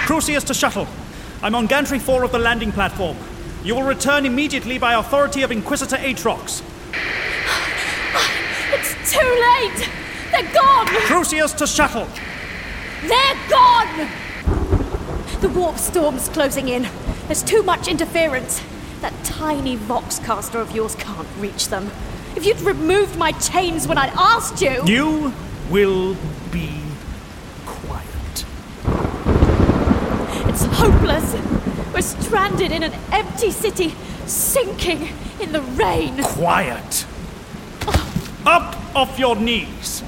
Crucius to shuttle. I'm on gantry 4 of the landing platform. You will return immediately by authority of Inquisitor Aatrox. It's too late! They're gone! Crucius to shuttle. They're gone! The warp storm's closing in. There's too much interference. That tiny Voxcaster of yours can't reach them. If you'd removed my chains when I'd asked you... You will be quiet. It's hopeless. We're stranded in an empty city, sinking in the rain. Quiet. Up off your knees.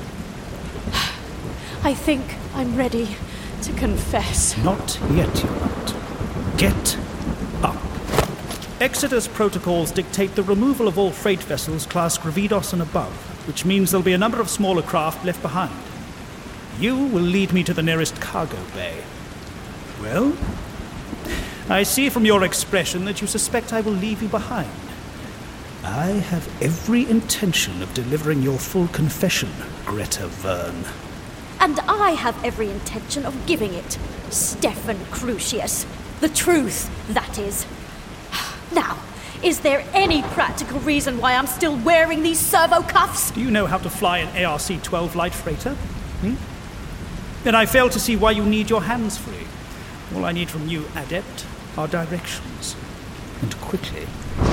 I think I'm ready to confess. Not yet, you're not. Get up. Exeter's protocols dictate the removal of all freight vessels class Gravidos and above, which means there'll be a number of smaller craft left behind. You will lead me to the nearest cargo bay. Well, I see from your expression that you suspect I will leave you behind. I have every intention of delivering your full confession, Greta Verne. And I have every intention of giving it, Stefan Crucius. The truth, that is. Now, is there any practical reason why I'm still wearing these servo cuffs? Do you know how to fly an ARC-12 light freighter? Then I fail to see why you need your hands free. All I need from you, Adept, are directions. And quickly.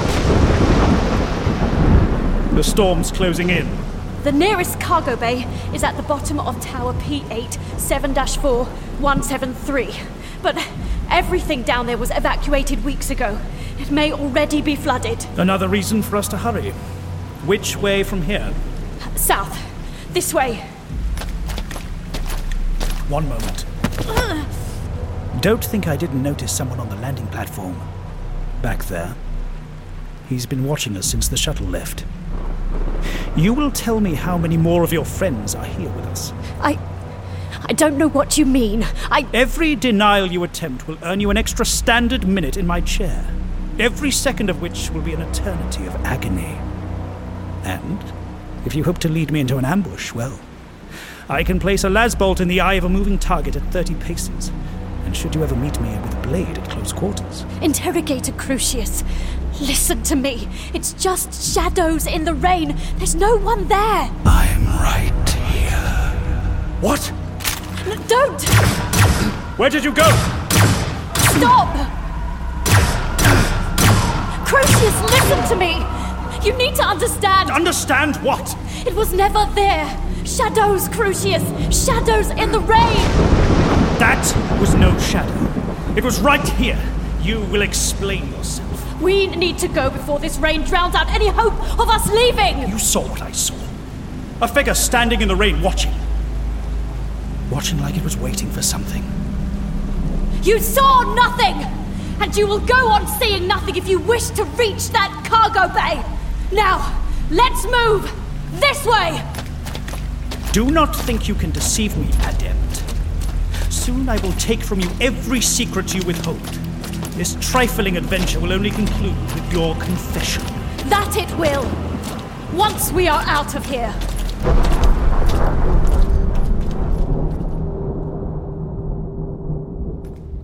The storm's closing in. The nearest cargo bay is at the bottom of Tower P8, 7-4, 173. But everything down there was evacuated weeks ago. It may already be flooded. Another reason for us to hurry. Which way from here? South. This way. One moment. Don't think I didn't notice someone on the landing platform. Back there. He's been watching us since the shuttle left. You will tell me how many more of your friends are here with us. I don't know what you mean. Every denial you attempt will earn you an extra standard minute in my chair. Every second of which will be an eternity of agony. And if you hope to lead me into an ambush, well, I can place a lasbolt in the eye of a moving target at 30 paces. And should you ever meet me with a blade at close quarters... Interrogator Crucius, listen to me. It's just shadows in the rain. There's no one there. I'm right here. What? Don't! Where did you go? Stop! Crucius, listen to me! You need to understand... Understand what? It was never there. Shadows, Crucius. Shadows in the rain. That was no shadow. It was right here. You will explain yourself. We need to go before this rain drowns out any hope of us leaving. You saw what I saw. A figure standing in the rain watching. Watching like it was waiting for something. You saw nothing! And you will go on seeing nothing if you wish to reach that cargo bay. Now, let's move! This way! Do not think you can deceive me, Adept. Soon I will take from you every secret you withhold. This trifling adventure will only conclude with your confession. That it will! Once we are out of here.